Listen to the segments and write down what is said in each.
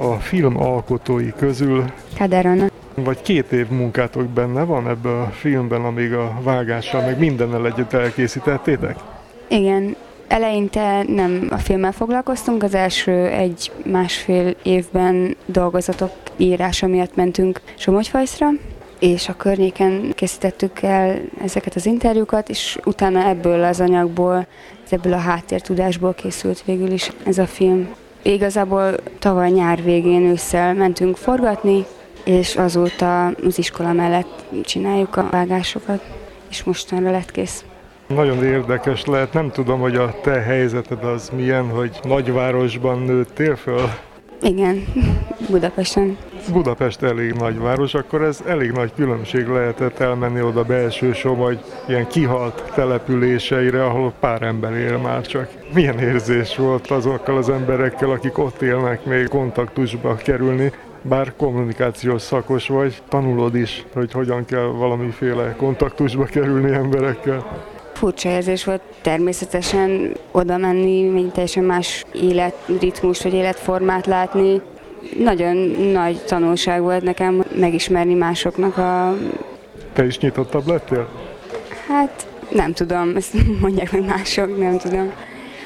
a film alkotói közül. Kádár Anna. Vagy 2 év munkátok benne van ebben a filmben, amíg a vágással, meg mindennel együtt elkészítettétek? Igen, eleinte nem a filmmel foglalkoztunk, az első 1-1,5 évben dolgozatok írása miatt mentünk Somogyfajszra, és a környéken készítettük el ezeket az interjúkat, és utána ebből az anyagból, ebből a háttértudásból készült végül is ez a film. Igazából tavaly nyár végén, ősszel mentünk forgatni, és azóta az iskola mellett csináljuk a vágásokat, és mostanra lett kész. Nagyon érdekes lehet, nem tudom, hogy a te helyzeted az milyen, hogy nagyvárosban nőttél föl? Igen, Budapesten. Budapest elég nagyváros, akkor ez elég nagy különbség lehetett elmenni oda belső Somogy ilyen kihalt településeire, ahol pár ember él már csak. Milyen érzés volt azokkal az emberekkel, akik ott élnek, még kontaktusba kerülni? Bár kommunikációs szakos vagy, tanulod is, hogy hogyan kell valamiféle kontaktusba kerülni emberekkel. Furcsa érzés volt természetesen oda menni, mint teljesen más életritmus vagy életformát látni. Nagyon nagy tanulság volt nekem megismerni másoknak a... Te is nyitottabb lettél? Hát nem tudom, ezt mondják meg mások, nem tudom.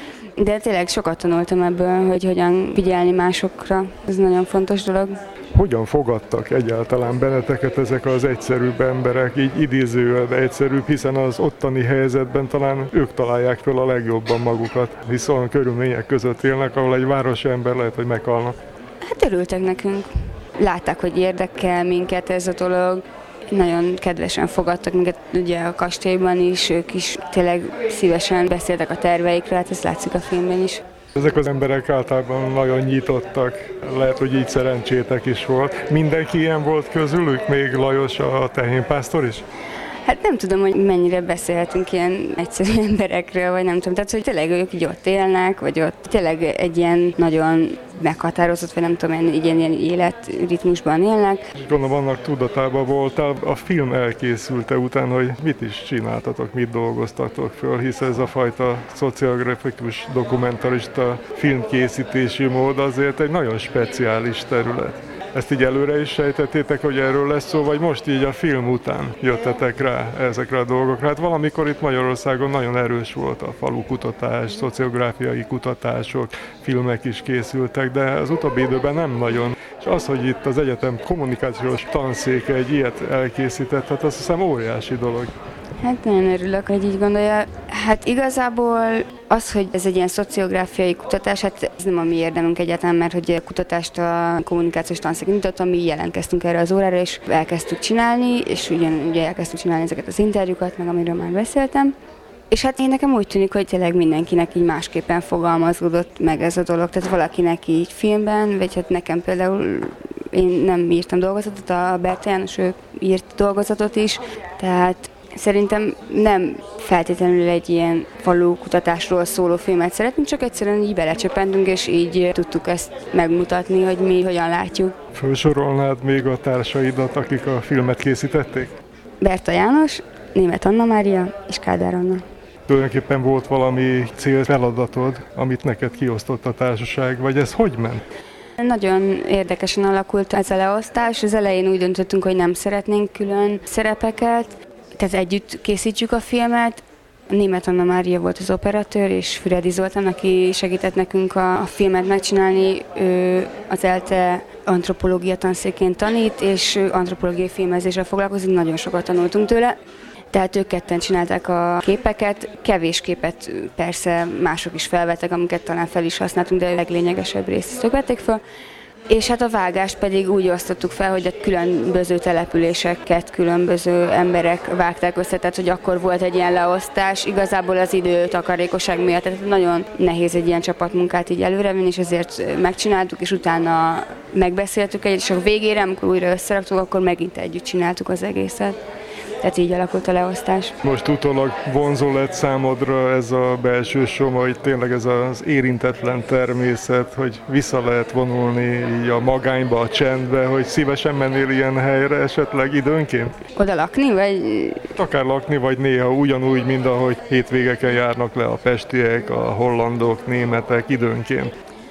De tényleg sokat tanultam ebből, hogy hogyan figyelni másokra. Ez nagyon fontos dolog. Hogyan fogadtak egyáltalán benneteket ezek az egyszerűbb emberek, így idézőjelben egyszerűbb, hiszen az ottani helyzetben talán ők találják föl a legjobban magukat, hisz olyan körülmények között élnek, ahol egy városi ember lehet, hogy meghalna. Hát örültek nekünk. Látták, hogy érdekel minket ez a dolog. Nagyon kedvesen fogadtak minket, ugye a kastélyban is, ők is tényleg szívesen beszéltek a terveikről, hát ez látszik a filmben is. Ezek az emberek általában nagyon nyitottak, lehet, hogy így szerencsétek is volt. Mindenki ilyen volt közülük, még Lajos a tehénpásztor is? Hát nem tudom, hogy mennyire beszélhetünk ilyen egyszerű emberekről, vagy nem tudom. Tehát, hogy tényleg ők így ott élnek, vagy ott tényleg egy ilyen nagyon meghatározott, vagy nem tudom, ilyen életritmusban élnek. Gondolom annak tudatában voltál a film elkészülte után, hogy mit is csináltatok, mit dolgoztatok föl, hisz ez a fajta szociografikus dokumentarista filmkészítési mód azért egy nagyon speciális terület. Ezt így előre is sejtettétek, hogy erről lesz szó, vagy most így a film után jöttetek rá ezekre a dolgokra? Hát valamikor itt Magyarországon nagyon erős volt a falukutatás, szociográfiai kutatások, filmek is készültek, de az utóbbi időben nem nagyon. És az, hogy itt az egyetem kommunikációs tanszéke egy ilyet elkészített, hát azt hiszem óriási dolog. Hát nagyon örülök, hogy így gondolja. Hát igazából az, hogy ez egy ilyen szociográfiai kutatás, hát ez nem a mi érdemünk egyáltalán, mert hogy a kutatást a kommunikációs tanszék nyitotta, mi jelentkeztünk erre az órára, és elkezdtük csinálni, és ugye elkezdtük csinálni ezeket az interjúkat, meg amiről már beszéltem. És hát én nekem úgy tűnik, hogy tényleg mindenkinek így másképpen fogalmazódott meg ez a dolog. Tehát valakinek így filmben, vagy hát nekem például, én nem írtam dolgozatot, a Berta János, ő írt dolgozatot is, tehát szerintem nem feltétlenül egy ilyen falu kutatásról szóló filmet szeretnénk, csak egyszerűen így belecsöppentünk, és így tudtuk ezt megmutatni, hogy mi hogyan látjuk. Felsorolnád még a társaidat, akik a filmet készítették? Berta János, Németh Anna Mária és Kádár Anna. Tulajdonképpen volt valami célfeladatod, amit neked kiosztott a társaság, vagy ez hogy ment? Nagyon érdekesen alakult ez a leosztás. Az elején úgy döntöttünk, hogy nem szeretnénk külön szerepeket, tehát együtt készítjük a filmet. Németh Anna Mária volt az operatőr, és Füredi Zoltán, aki segített nekünk a filmet megcsinálni. Ő az ELTE antropológia tanszékén tanít, és antropológiai filmezéssel foglalkozik, nagyon sokat tanultunk tőle. Tehát ők ketten csinálták a képeket, kevés képet persze mások is felvettek, amiket talán fel is használtunk, de a leglényegesebb részt ők vették fel. És hát a vágást pedig úgy osztottuk fel, hogy a különböző településeket különböző emberek vágták össze, tehát hogy akkor volt egy ilyen leosztás, igazából az időtakarékosság miatt, tehát nagyon nehéz egy ilyen csapatmunkát így előrevinni, és ezért megcsináltuk, és utána megbeszéltük és a végére, amikor újra összeraktuk, akkor megint együtt csináltuk az egészet. Tehát így alakult a leosztás. Most utólag vonzó lett számodra ez a belső Somogy, tényleg ez az érintetlen természet, hogy vissza lehet vonulni így a magányba, a csendbe, hogy szívesen mennél ilyen helyre esetleg időnként? Oda lakni, vagy? Akár lakni, vagy néha ugyanúgy, mint ahogy hétvégeken járnak le a pestiek, a hollandok, németek időnként.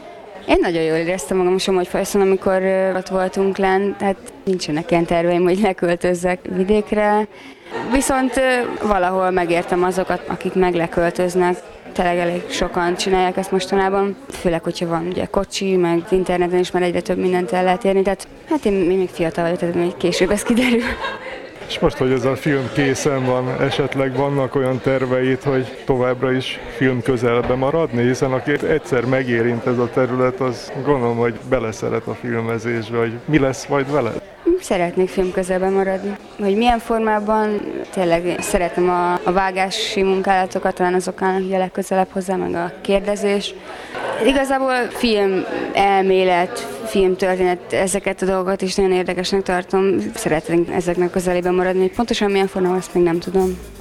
Én nagyon jól éreztem magam Somogyfalszon, amikor ott voltunk lent, tehát nincsenek ilyen terveim, hogy leköltözzek vidékre. Viszont valahol megértem azokat, akik meg leköltöznek. Tényleg elég sokan csinálják ezt mostanában, főleg, hogyha van ugye kocsi, meg interneten is már egyre több mindent el lehet érni, tehát hát én még fiatal vagyok, tehát még később ez kiderül. És most, hogy ez a film készen van, esetleg vannak olyan terveid, hogy továbbra is film közelbe maradni, hiszen aki egyszer megérint ez a terület, az gondolom, hogy beleszeret a filmezésbe, hogy mi lesz majd vele? Szeretnék film közelben maradni. Hogy milyen formában, tényleg szeretem a vágási munkálatokat, talán azok állnak ugye legközelebb hozzá, meg a kérdezés. Igazából film elmélet, filmtörténet, ezeket a dolgokat is nagyon érdekesnek tartom. Szeretnék ezeknek közelében maradni, hogy pontosan milyen formában, azt még nem tudom.